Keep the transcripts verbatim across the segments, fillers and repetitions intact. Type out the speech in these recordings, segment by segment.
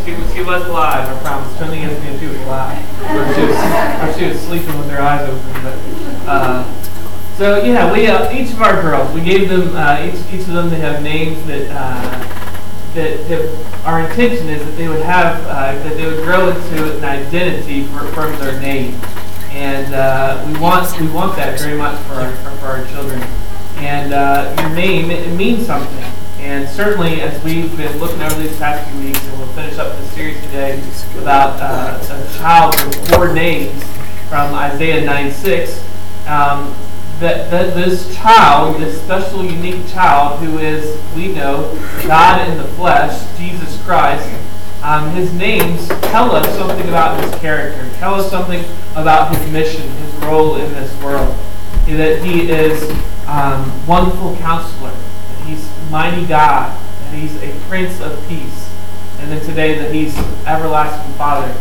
She, she was alive, I promise. Tony asked me if she was alive. Or she was, or she was sleeping with her eyes open. But, uh, so, yeah, we uh, each of our girls, we gave them, uh, each, each of them, they have names that, uh, that, that our intention is that they would have, uh, that they would grow into an identity for, from their name. And uh, we want we want that very much for our, for, for our children. And uh, your name, it, it means something. And certainly, as we've been looking over these past few weeks, and we'll finish up this series today about uh, a child with four names from Isaiah nine six, um, that, that this child, this special, unique child who is, we know, God in the flesh, Jesus Christ, um, his names tell us something about his character, tell us something about his mission, his role in this world. That he is um, wonderful counselor, that he's mighty God, that he's a Prince of Peace, and then today that he's everlasting Father.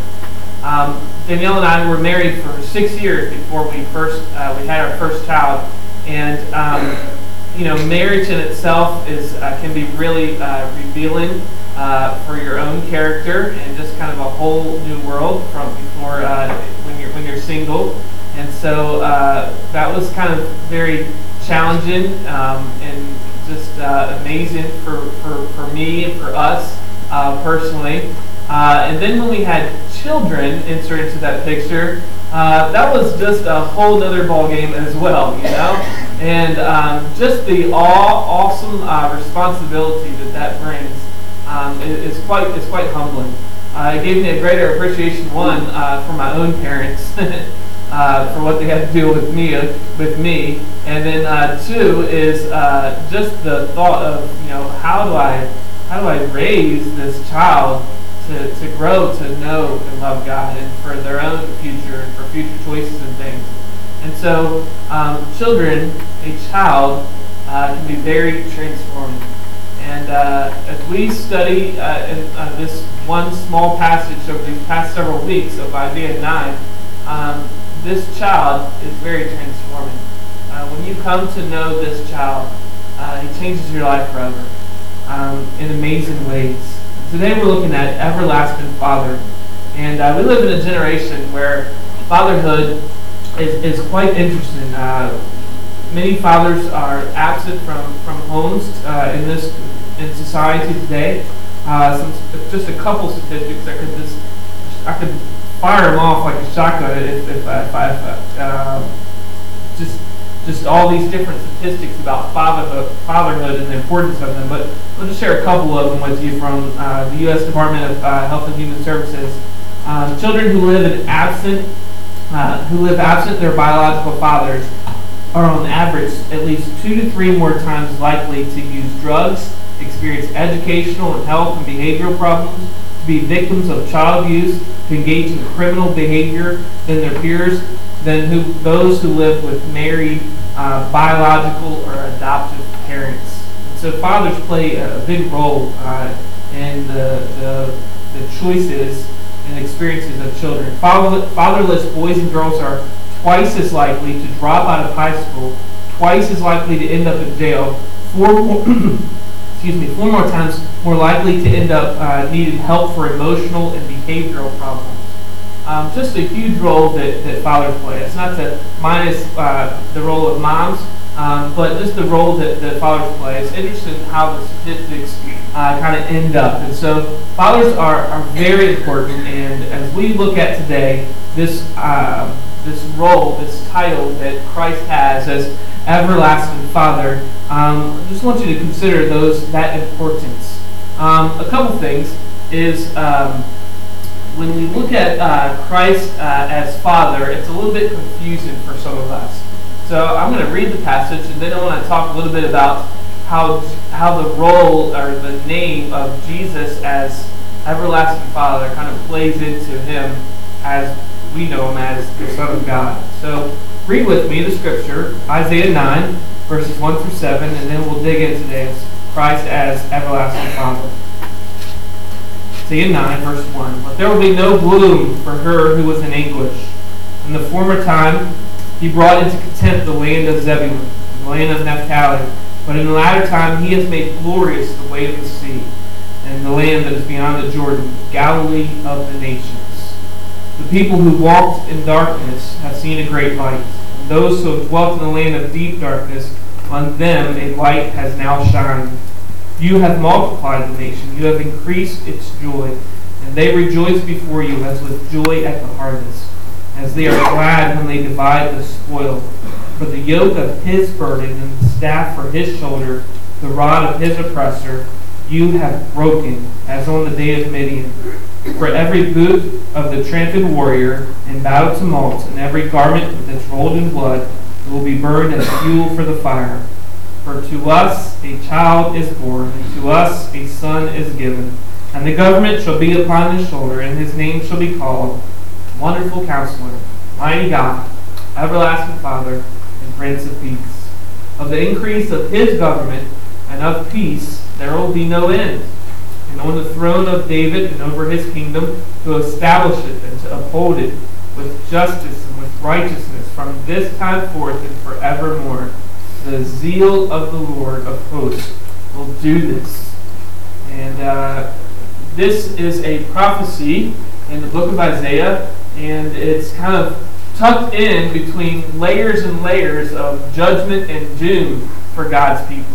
Um, Danielle and I were married for six years before we first uh, we had our first child, and um, you know, marriage in itself is uh, can be really uh, revealing uh, for your own character and just kind of a whole new world from before uh, when you're when you're single. And so uh, that was kind of very challenging um, and just uh, amazing for, for, for me and for us uh, personally. Uh, and then when we had children enter into that picture, uh, that was just a whole other ballgame as well, you know? And um, just the awe, awesome uh, responsibility that that brings um, is, is quite is quite humbling. Uh, it gave me a greater appreciation, one, uh, for my own parents. Uh, for what they had to do with me, uh, with me, and then uh, two is uh, just the thought of, you know, how do I, how do I raise this child to, to grow to know and love God, and for their own future and for future choices and things. And so, um, children, a child, uh, can be very transforming. And uh, as we study uh, in, uh, this one small passage over these past several weeks of Isaiah nine. Um, This child is very transforming. Uh, when you come to know this child, uh, he changes your life forever um, in amazing ways. Today we're looking at Everlasting Father. And uh, we live in a generation where fatherhood is, is quite interesting. Uh, many fathers are absent from, from homes uh, in this in society today. Uh, some, just a couple statistics I could just I could fire them off like a shotgun if, if, I, if I, if I uh, just just all these different statistics about fatherhood, fatherhood and the importance of them. But I'll just share a couple of them with you from uh, the U S Department of uh, Health and Human Services. Um, children who live in absent uh, who live absent their biological fathers are on average at least two to three more times likely to use drugs, experience educational and health and behavioral problems, to be victims of child abuse, to engage in criminal behavior than their peers, than who those who live with married, uh, biological or adoptive parents. And so fathers play a big role uh, in the, the the choices and experiences of children. Father, fatherless boys and girls are twice as likely to drop out of high school, twice as likely to end up in jail, four more, excuse me, four more times more likely to end up uh, needing help for emotional and behavioral problems. Um, just a huge role that, that fathers play. It's not to minus uh, the role of moms, um, but just the role that, that fathers play. It's interesting how the statistics uh, kind of end up. And so fathers are, are very important, and as we look at today, this uh, this role, this title that Christ has as Everlasting Father, um, I just want you to consider those that importance. Um, a couple things is um, when we look at uh, Christ uh, as Father, it's a little bit confusing for some of us. So I'm going to read the passage, and then I want to talk a little bit about how how the role or the name of Jesus as Everlasting Father kind of plays into him as we know him as the Son of God. So read with me the scripture, Isaiah nine, verses one through seven, and then we'll dig into this, Christ as Everlasting Father. Isaiah nine, verse one. But there will be no gloom for her who was in anguish. In the former time he brought into contempt the land of Zebulun, and the land of Naphtali. But in the latter time he has made glorious the way of the sea, and the land that is beyond the Jordan, Galilee of the nations. The people who walked in darkness have seen a great light. And those who have dwelt in the land of deep darkness, on them a light has now shined. You have multiplied the nation. You have increased its joy. And they rejoice before you as with joy at the harvest, as they are glad when they divide the spoil. For the yoke of his burden and the staff for his shoulder, the rod of his oppressor, you have broken, as on the day of Midian. For every boot of the tramped warrior in battle tumult, and every garment that's rolled in blood, will be burned as fuel for the fire. For to us a child is born, and to us a son is given, and the government shall be upon his shoulder, and his name shall be called Wonderful Counselor, Mighty God, Everlasting Father, and Prince of Peace. Of the increase of his government and of peace there will be no end. And on the throne of David and over his kingdom, to establish it and to uphold it with justice and with righteousness from this time forth and forevermore. The zeal of the Lord of hosts will do this. And uh, this is a prophecy in the book of Isaiah, and it's kind of tucked in between layers and layers of judgment and doom for God's people.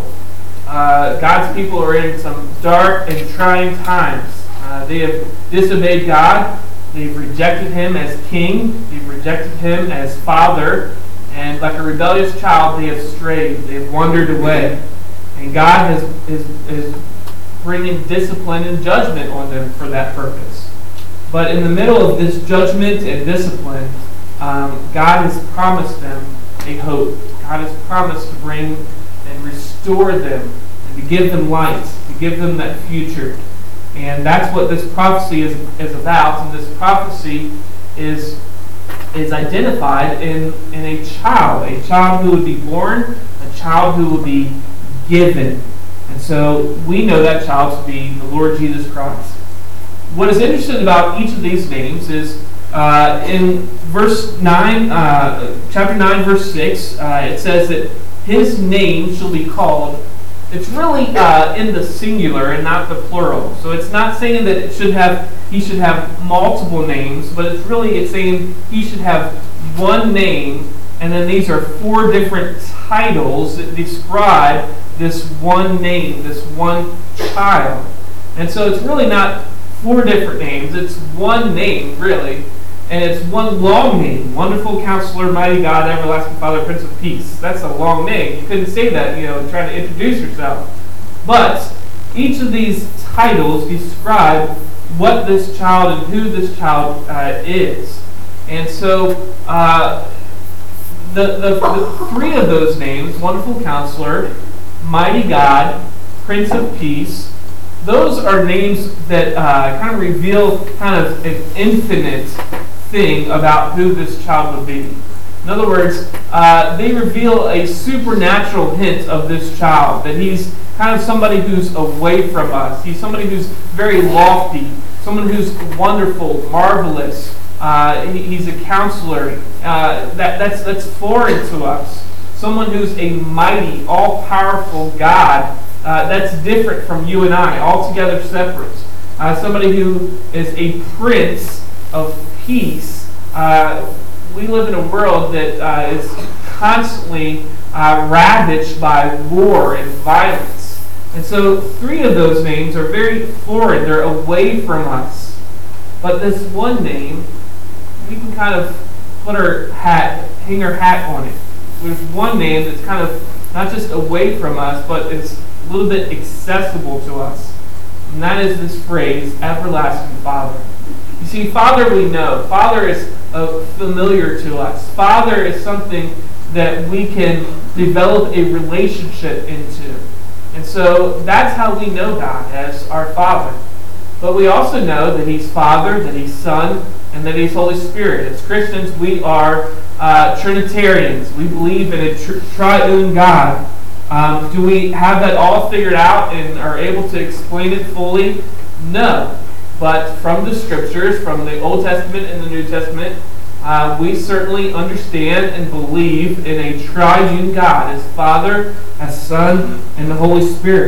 Uh, God's people are in some dark and trying times. Uh, they have disobeyed God. They've rejected Him as King. They've rejected Him as Father. And like a rebellious child, they have strayed. They have wandered away. And God has, is, is bringing discipline and judgment on them for that purpose. But in the middle of this judgment and discipline, um, God has promised them a hope. God has promised to bring and restore them and to give them light, to give them that future. And that's what this prophecy is, is about. And this prophecy is, is identified in, in a child, a child who would be born, a child who will be given. And so we know that child to be the Lord Jesus Christ. What is interesting about each of these names is uh, in verse nine, uh, chapter nine, verse six, uh, it says that his name shall be called. It's really uh, in the singular and not the plural. So it's not saying that it should have he should have multiple names, but it's really it's saying he should have one name, and then these are four different titles that describe this one name, this one child. And so it's really not four different names. It's one name, really. And it's one long name. Wonderful Counselor, Mighty God, Everlasting Father, Prince of Peace. That's a long name. You couldn't say that, you know, trying to introduce yourself. But each of these titles describe what this child and who this child uh, is. And so uh, the, the, the three of those names, Wonderful Counselor, Mighty God, Prince of Peace, those are names that uh, kind of reveal kind of an infinite thing about who this child would be. In other words, uh, they reveal a supernatural hint of this child, that he's kind of somebody who's away from us. He's somebody who's very lofty, someone who's wonderful, marvelous. Uh, he, he's a counselor. Uh, that, that's, that's foreign to us. Someone who's a mighty, all-powerful God. Uh, that's different from you and I, altogether separate. Uh, somebody who is a prince of peace. Uh, we live in a world that uh, is constantly uh, ravaged by war and violence. And so three of those names are very foreign. They're away from us. But this one name, we can kind of put our hat, hang our hat on it. There's one name that's kind of not just away from us, but is a little bit accessible to us. And that is this phrase, Everlasting Father. You see, Father we know. Father is uh, familiar to us. Father is something that we can develop a relationship into. And so that's how we know God, as our Father. But we also know that He's Father, that He's Son, and that He's Holy Spirit. As Christians, we are uh, Trinitarians. We believe in a tri- triune God. Um, do we have that all figured out and are able to explain it fully? No. But from the Scriptures, from the Old Testament and the New Testament, uh, we certainly understand and believe in a triune God, as Father, as Son, and the Holy Spirit.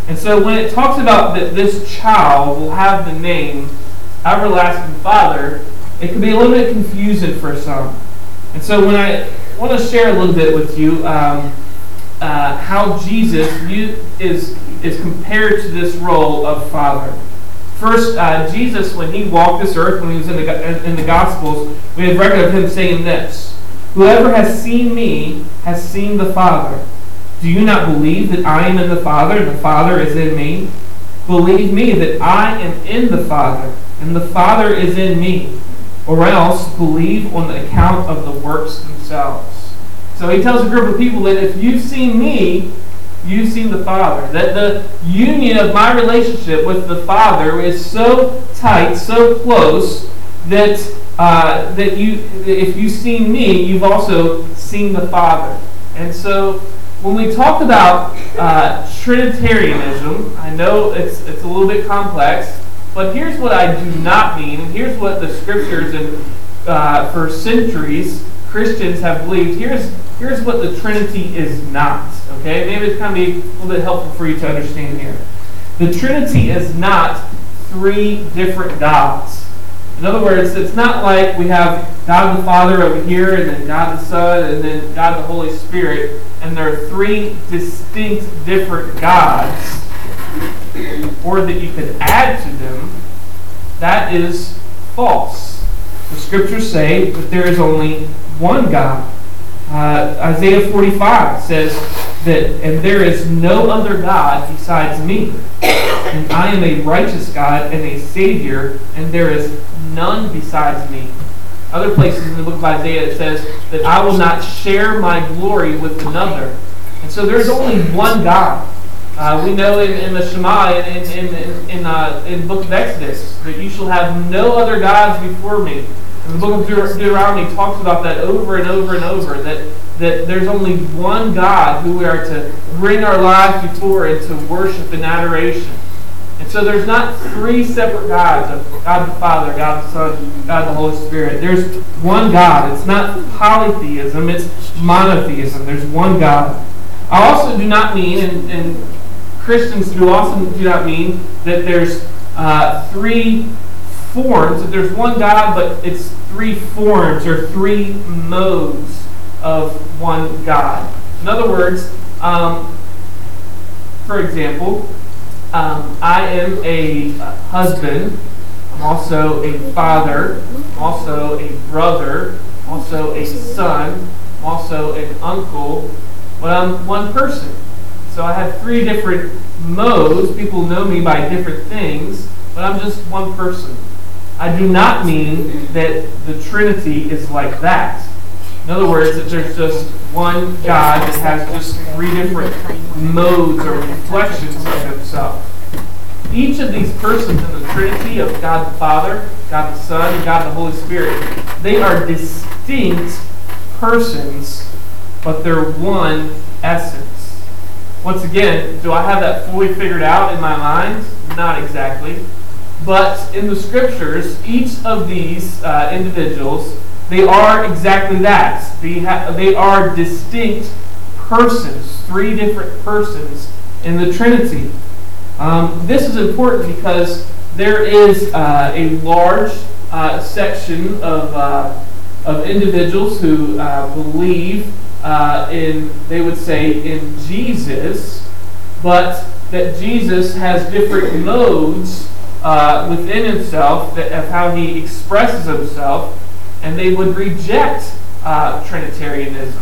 And so when it talks about that this child will have the name Everlasting Father, it can be a little bit confusing for some. And so when I want to share a little bit with you um, uh, how Jesus is, is compared to this role of Father. First, uh, Jesus, when he walked this earth, when he was in the, in the Gospels, we have record of him saying this: "Whoever has seen me has seen the Father. Do you not believe that I am in the Father, and the Father is in me? Believe me that I am in the Father, and the Father is in me. Or else believe on the account of the works themselves." So he tells a group of people that if you've seen me, you've seen the Father. That the union of my relationship with the Father is so tight, so close, that uh, that you, if you've seen me, you've also seen the Father. And so when we talk about uh, Trinitarianism, I know it's it's a little bit complex, but here's what I do not mean, and here's what the Scriptures and uh, for centuries Christians have believed. Here's here's what the Trinity is not. Okay, maybe it's going to be a little bit helpful for you to understand here. The Trinity is not three different gods. In other words, it's not like we have God the Father over here, and then God the Son, and then God the Holy Spirit, and there are three distinct different gods, or that you could add to them. That is false. The Scriptures say that there is only one God. Uh, Isaiah forty-five says that, "And there is no other God besides me. And I am a righteous God and a Savior, and there is none besides me." Other places in the book of Isaiah it says that I will not share my glory with another. And so there's only one God. Uh, we know in, in the Shema, in in in, in, uh, in the book of Exodus, that you shall have no other gods before me. And the book of Deut- Deuteronomy talks about that over and over and over, that, that there's only one God who we are to bring our lives before and to worship in adoration. And so there's not three separate gods of God the Father, God the Son, God the Holy Spirit. There's one God. It's not polytheism, it's monotheism. There's one God. I also do not mean, and, and Christians do also do not mean, that there's uh, three forms, that there's one God, but it's three forms or three modes of one God. In other words, um, for example, um, I am a husband, I'm also a father, I'm also a brother, I'm also a son, I'm also an uncle, but I'm one person. So I have three different modes. People know me by different things, but I'm just one person. I do not mean that the Trinity is like that. In other words, that there's just one God that has just three different modes or reflections of himself. Each of these persons in the Trinity of God the Father, God the Son, and God the Holy Spirit, they are distinct persons, but they're one essence. Once again, do I have that fully figured out in my mind? Not exactly. But in the Scriptures, each of these uh, individuals, they are exactly that. They, ha- they are distinct persons, three different persons in the Trinity. Um, this is important because there is uh, a large uh, section of, uh, of individuals who uh, believe uh, in, they would say, in Jesus, but that Jesus has different modes Uh, within himself, that, of how he expresses himself, and they would reject uh, Trinitarianism.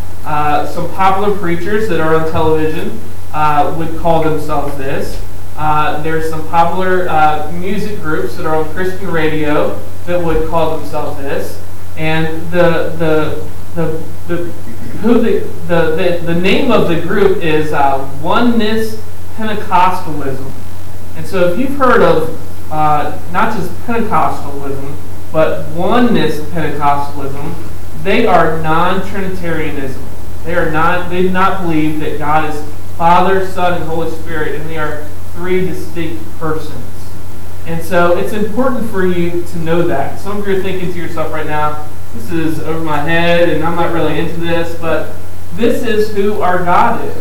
Uh, some popular preachers that are on television uh, would call themselves this. Uh, there's some popular uh, music groups that are on Christian radio that would call themselves this. And the the the, the who the, the the the name of the group is uh, Oneness Pentecostalism. And so if you've heard of uh, not just Pentecostalism, but Oneness Pentecostalism, they are non-Trinitarianism. They are not. They do not believe that God is Father, Son, and Holy Spirit, and they are three distinct persons. And so it's important for you to know that. Some of you are thinking to yourself right now, this is over my head, and I'm not really into this, but this is who our God is.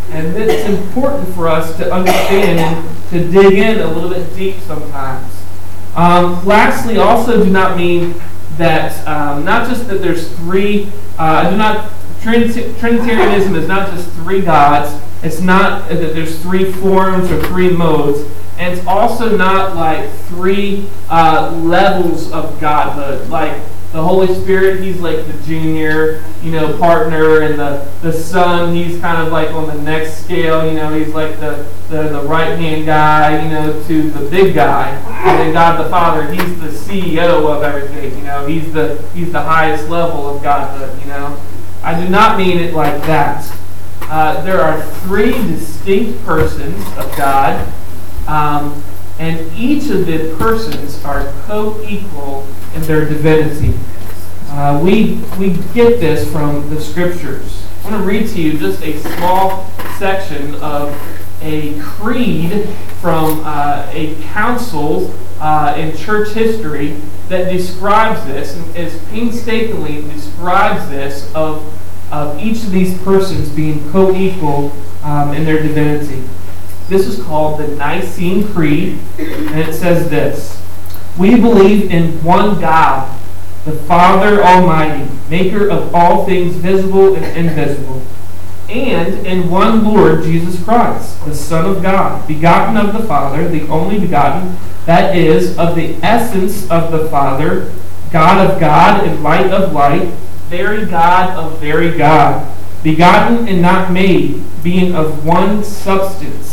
And it's important for us to understand and to dig in a little bit deep sometimes. Um, lastly, also do not mean that, um, not just that there's three, uh, do not, Trinit- Trinitarianism is not just three gods. It's not that there's three forms or three modes. And it's also not like three uh, levels of godhood. Like the Holy Spirit, he's like the junior, you know, partner, and the, the Son, he's kind of like on the next scale, you know, he's like the, the, the right-hand guy, you know, to the big guy. And then God the Father, he's the C E O of everything, you know, he's the he's the highest level of godhood, you know. I do not mean it like that. Uh, there are three distinct persons of God, um, and each of the persons are co-equal in their divinity. Uh, we we get this from the Scriptures. I want to read to you just a small section of a creed from uh, a council uh, in church history that describes this, and is painstakingly describes this of, of each of these persons being co-equal um, in their divinity. This is called the Nicene Creed, and it says this: "We believe in one God, the Father Almighty, maker of all things visible and invisible, and in one Lord Jesus Christ, the Son of God, begotten of the Father, the only begotten, that is, of the essence of the Father, God of God and light of light, very God of very God, begotten and not made, being of one substance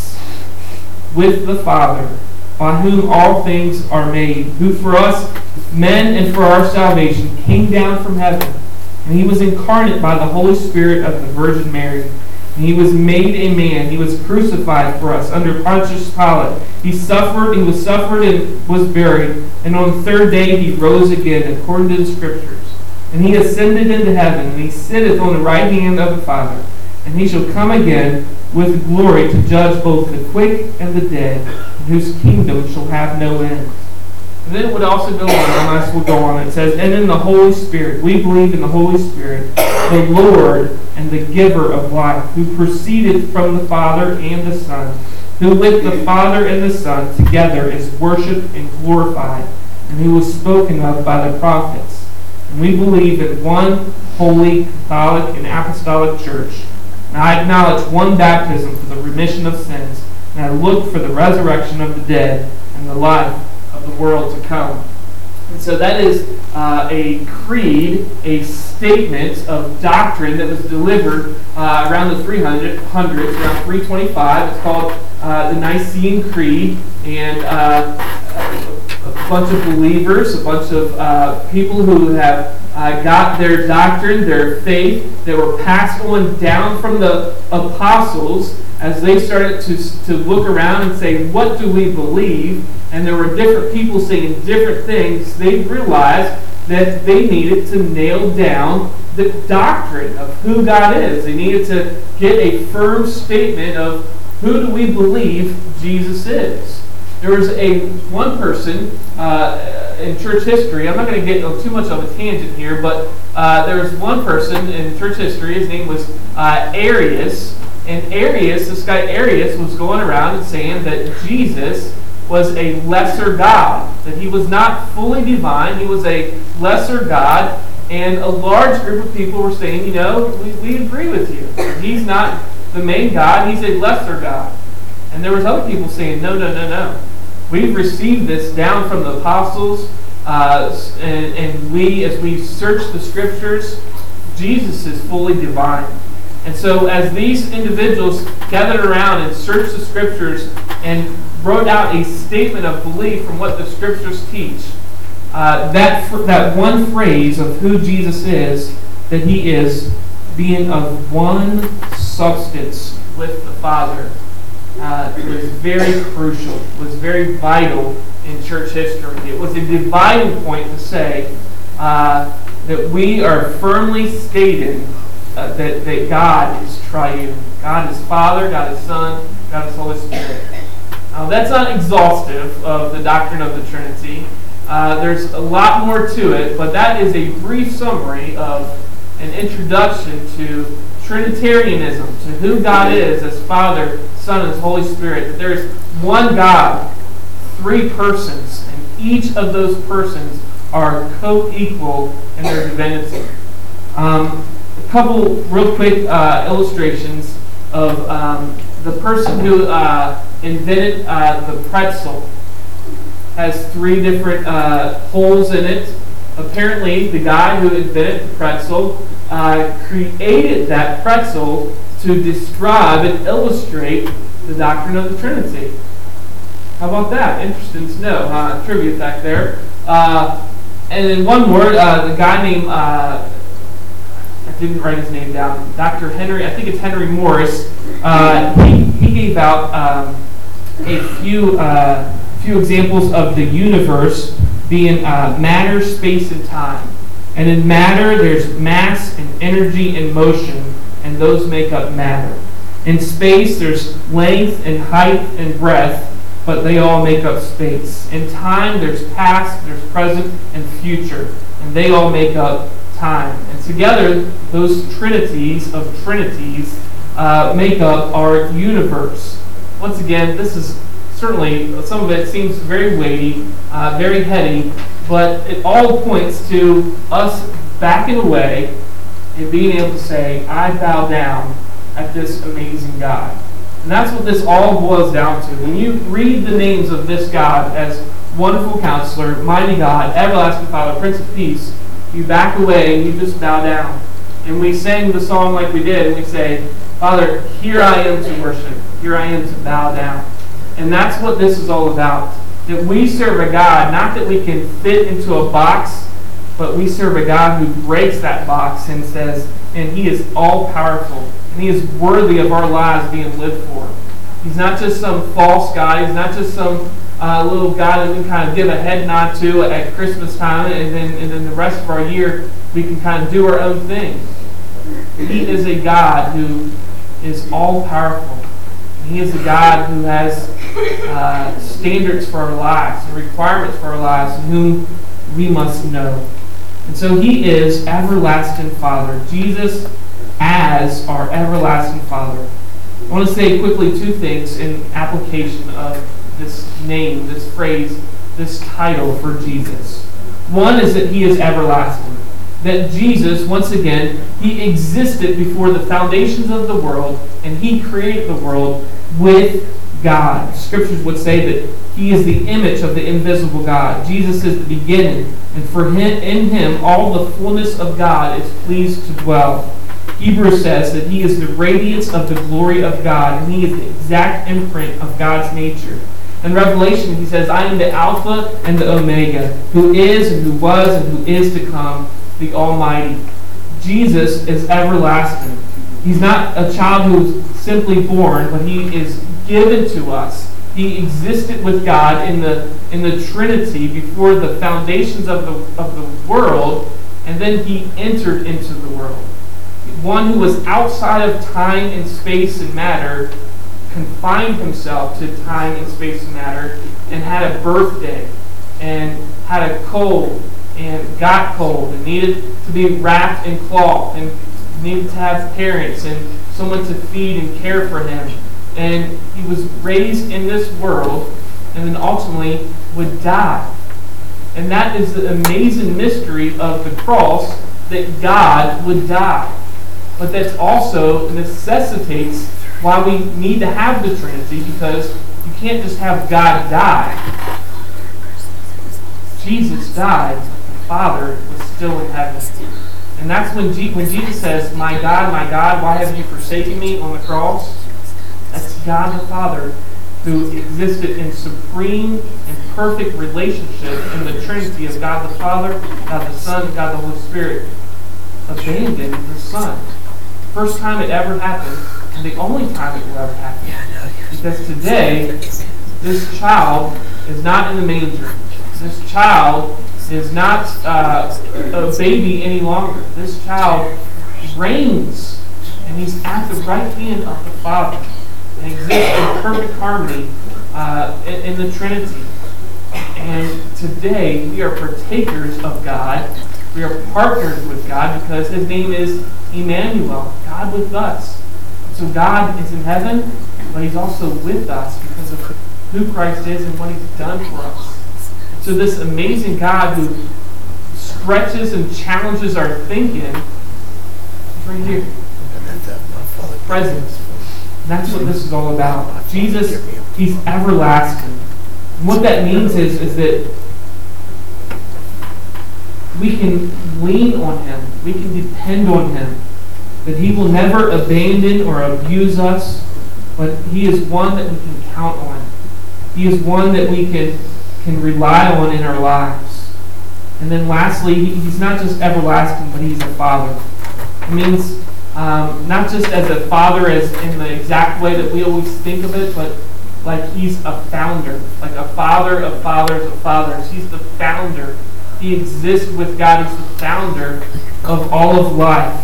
with the Father, by whom all things are made, who for us men and for our salvation came down from heaven. And he was incarnate by the Holy Spirit of the Virgin Mary. And he was made a man. He was crucified for us under Pontius Pilate. He suffered, he was suffered and was buried. And on the third day he rose again, according to the Scriptures. And he ascended into heaven, and he sitteth on the right hand of the Father. And he shall come again with glory to judge both the quick and the dead, and whose kingdom shall have no end." And then it would also go on, unless we'll go on, it says, "And in the Holy Spirit, we believe in the Holy Spirit, the Lord and the giver of life, who proceeded from the Father and the Son, who with the Father and the Son together is worshipped and glorified, and who was spoken of by the prophets. And we believe in one holy, Catholic, and Apostolic Church. And I acknowledge one baptism for the remission of sins, and I look for the resurrection of the dead and the life of the world to come." And so that is uh, a creed, a statement of doctrine that was delivered uh, around the three hundreds, around three twenty-five. It's called uh, the Nicene Creed, and uh, a bunch of believers, a bunch of uh, people who have uh, got their doctrine, their faith, that were passed on down from the apostles as they started to, to look around and say, what do we believe? And there were different people saying different things. They realized that they needed to nail down the doctrine of who God is. They needed to get a firm statement of who do we believe Jesus is. There was a one person uh, in church history. I'm not going to get too much of a tangent here, but uh, there was one person in church history. His name was uh, Arius. And Arius, this guy Arius, was going around and saying that Jesus was a lesser God, that he was not fully divine, he was a lesser God, and a large group of people were saying, you know, we, we agree with you. He's not the main God, he's a lesser God. And there was other people saying, no, no, no, no. We've received this down from the apostles, uh, and, and we, as we search the Scriptures, Jesus is fully divine. And so as these individuals gathered around and searched the Scriptures and wrote out a statement of belief from what the Scriptures teach, uh, that, that one phrase of who Jesus is, that he is being of one substance with the Father, uh, was very crucial, was very vital in church history. It was a dividing point to say uh, that we are firmly stating Uh, that, that God is triune. God is Father, God is Son, God is Holy Spirit. Now, that's not exhaustive of the doctrine of the Trinity. Uh, there's a lot more to it, but that is a brief summary of an introduction to Trinitarianism, to who God is as Father, Son, and Holy Spirit. That there is one God, three persons, and each of those persons are co-equal in their divinity. Um, a couple real quick uh, illustrations of um, the person who uh, invented uh, the pretzel. Has three different uh, holes in it. Apparently, the guy who invented the pretzel uh, created that pretzel to describe and illustrate the doctrine of the Trinity. How about that? Interesting to know. Uh, trivia fact there. Uh, and then one more, uh, the guy named, uh, I didn't write his name down, Doctor Henry, I think it's Henry Morris, uh, he, he gave out um, a few, uh, few examples of the universe being uh, matter, space, and time. And in matter, there's mass and energy and motion, and those make up matter. In space, there's length and height and breadth, but they all make up space. In time, there's past, there's present, and future, and they all make up time. And together, those trinities of trinities uh, make up our universe. Once again, this is certainly, some of it seems very weighty, uh, very heady, but it all points to us backing away and being able to say, I bow down at this amazing God. And that's what this all boils down to. When you read the names of this God as Wonderful Counselor, Mighty God, Everlasting Father, Prince of Peace, you back away and you just bow down. And we sang the song like we did, and we say, Father, here I am to worship. Here I am to bow down. And that's what this is all about. That we serve a God, not that we can fit into a box, but we serve a God who breaks that box and says, and He is all-powerful. And He is worthy of our lives being lived for. He's not just some false God. He's not just some uh, little God that we can kind of give a head nod to at Christmas time, and then, and then the rest of our year we can kind of do our own thing. He is a God who is all-powerful. He is a God who has uh, standards for our lives and requirements for our lives, and whom we must know. And so He is everlasting Father. Jesus as our everlasting Father. I want to say quickly two things in application of this name, this phrase, this title for Jesus. One is that He is everlasting. That Jesus, once again, He existed before the foundations of the world, and He created the world with God. Scriptures would say that He is the image of the invisible God. Jesus is the beginning, and for him, in Him all the fullness of God is pleased to dwell. Hebrews says that He is the radiance of the glory of God, and He is the exact imprint of God's nature. In Revelation, He says, I am the Alpha and the Omega, who is and who was and who is to come, the Almighty. Jesus is everlasting. He's not a child who's simply born, but He is given to us. He existed with God in the in the Trinity before the foundations of the of the world, and then He entered into the world. One who was outside of time and space and matter confined Himself to time and space and matter, and had a birthday, and had a cold, and got cold, and needed to be wrapped in cloth, and needed to have parents and someone to feed and care for Him. And He was raised in this world, and then ultimately would die. And that is the amazing mystery of the cross, that God would die. But that also necessitates why we need to have the Trinity, because you can't just have God die. Jesus died, but the Father was still in heaven. And that's when, G- when Jesus says, My God, my God, why have you forsaken me on the cross? That's God the Father, who existed in supreme and perfect relationship in the Trinity of God the Father, God the Son, and God the Holy Spirit, abandoned the Son. First time it ever happened, and the only time it will ever happen. Because today, this child is not in the manger. This child is not uh, a baby any longer. This child reigns, and He's at the right hand of the Father, and exists in perfect harmony uh, in, in the Trinity. And today, we are partakers of God. We are partners with God because His name is Emmanuel, God God with us. So God is in heaven, but he's also with us because of who Christ is and what he's done for us. So this amazing God who stretches and challenges our thinking is right here. Presence. And that's what this is all about. Jesus, he's everlasting. And what that means is, is that we can lean on him. We can depend on him. That he will never abandon or abuse us, but he is one that we can count on. He is one that we can, can rely on in our lives. And then lastly, he's not just everlasting, but he's a father. It means um, not just as a father as in the exact way that we always think of it, but like he's a founder. Like a father of fathers of fathers. He's the founder. He exists with God. He's the founder of all of life.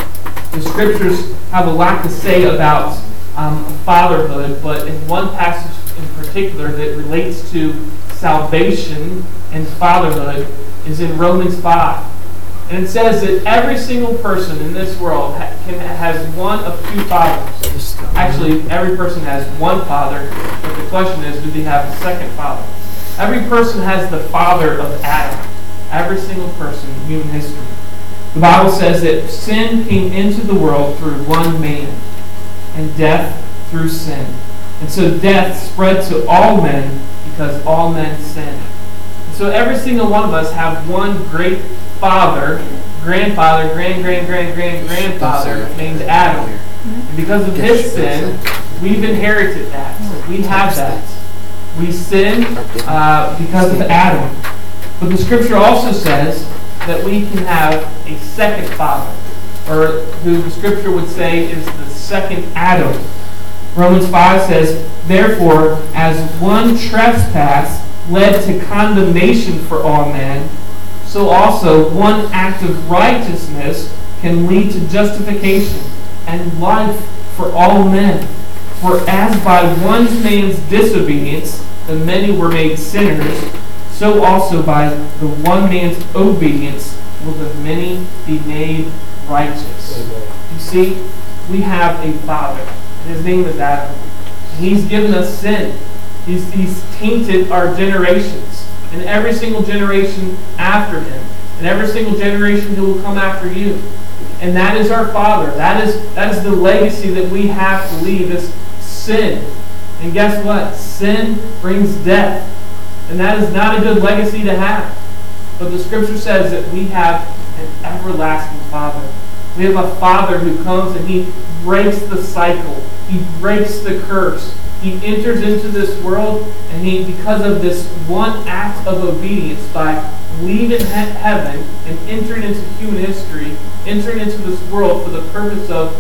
The scriptures have a lot to say about um, fatherhood, but in one passage in particular that relates to salvation and fatherhood is in Romans five. And it says that every single person in this world ha- can, has one of two fathers. Actually, every person has one father, but the question is, do they have a second father? Every person has the father of Adam. Every single person in human history. The Bible says that sin came into the world through one man, and death through sin. And so death spread to all men because all men sinned. And so every single one of us have one great father, grandfather, grand, grand, grand, grand, grandfather named Adam. And because of his sin, we've inherited that. We have that. We sin uh, because of Adam. But the scripture also says that we can have a second father, or who the scripture would say is the second Adam. Romans five says, therefore, as one trespass led to condemnation for all men, so also one act of righteousness can lead to justification and life for all men. For as by one man's disobedience the many were made sinners, so also by the one man's obedience will the many be made righteous. You see, we have a father. His name is Adam. He's given us sin. He's, he's tainted our generations. And every single generation after him. And every single generation who will come after you. And that is our father. That is, that is the legacy that we have to leave, is sin. And guess what? Sin brings death. And that is not a good legacy to have. But the scripture says that we have an everlasting Father. We have a Father who comes and he breaks the cycle. He breaks the curse. He enters into this world, and he, because of this one act of obedience, by leaving he- heaven and entering into human history, entering into this world for the purpose of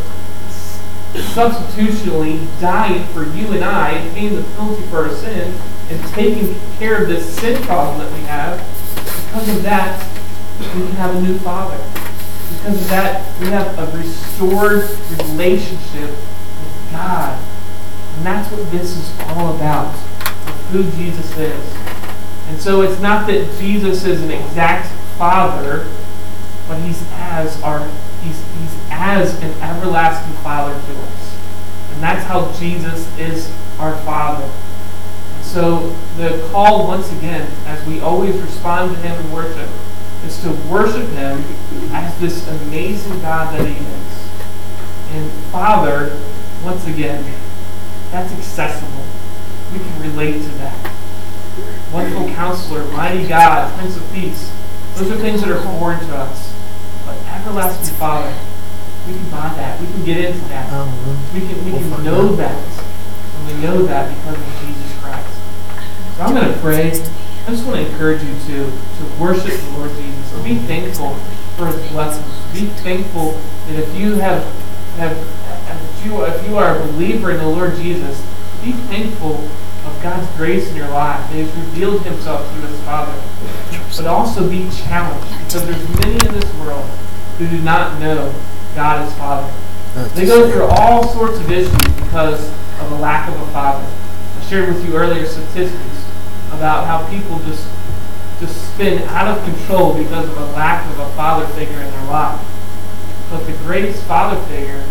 substitutionally dying for you and I, and paying the penalty for our sin, and taking care of this sin problem that we have. Because of that, we can have a new Father. Because of that, we have a restored relationship with God. And that's what this is all about, who Jesus is. And so it's not that Jesus is an exact Father, but he's as our he's he's as an everlasting Father to us. And that's how Jesus is our Father. And so the call once again, as we always respond to him in worship, is to worship him as this amazing God that he is. And Father, once again, that's accessible. We can relate to that. Wonderful Counselor, Mighty God, Prince of Peace. Those are things that are foreign to us. But Everlasting Father, we can buy that. We can get into that. We can we can know that. And we know that because of Jesus Christ. So I'm going to pray. I just want to encourage you to, to worship the Lord Jesus. Be thankful for his blessings. Be thankful that if you have have if you if you are a believer in the Lord Jesus, be thankful of God's grace in your life. That he's revealed himself to you as Father. But also be challenged, because there's many in this world who do not know God as Father. They go through all sorts of issues because of a lack of a Father. I shared with you earlier statistics about how people just just spin out of control because of a lack of a father figure in their life. But the greatest father figure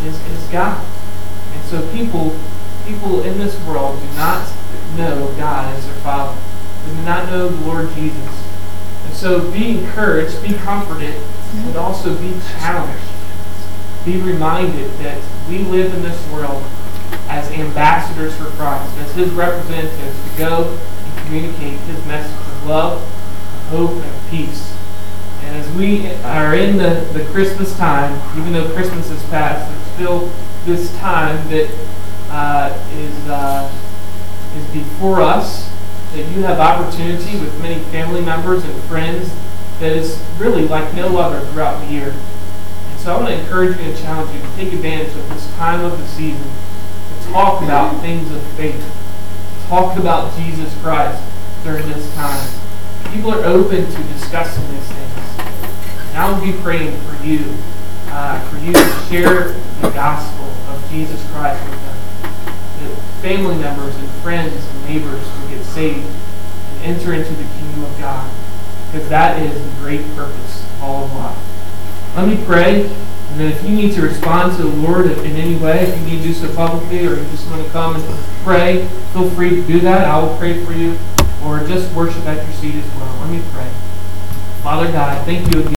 is, is God. And so people, people in this world do not know God as their Father. They do not know the Lord Jesus. And so be encouraged, be comforted, but also be challenged. Be reminded that we live in this world as ambassadors for Christ, as His representatives to go and communicate His message of love, of hope, and of peace. And as we are in the, the Christmas time, even though Christmas is past, there's still this time that uh, is, uh, is before us, that you have opportunity with many family members and friends that is really like no other throughout the year. And so I want to encourage you and challenge you to take advantage of this time of the season to talk about things of faith, to talk about Jesus Christ during this time. People are open to discussing these things. And I will be praying for you, uh, for you to share the gospel of Jesus Christ with them. That family members and friends and neighbors will get saved and enter into the kingdom of God. Because that is the great purpose of all of life. Let me pray, and then if you need to respond to the Lord in any way, if you need to do so publicly, or you just want to come and pray, feel free to do that. I will pray for you, or just worship at your seat as well. Let me pray. Father God, thank you again.